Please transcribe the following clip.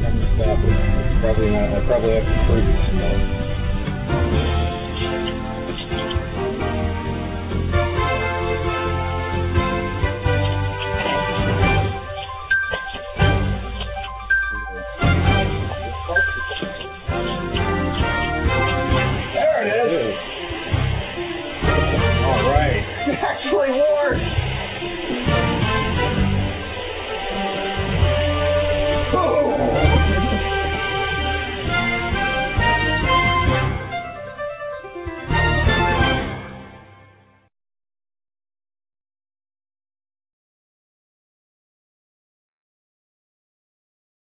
I'm gonna stop it. Probably not. I probably have to prove it some more. There it is. All right. It actually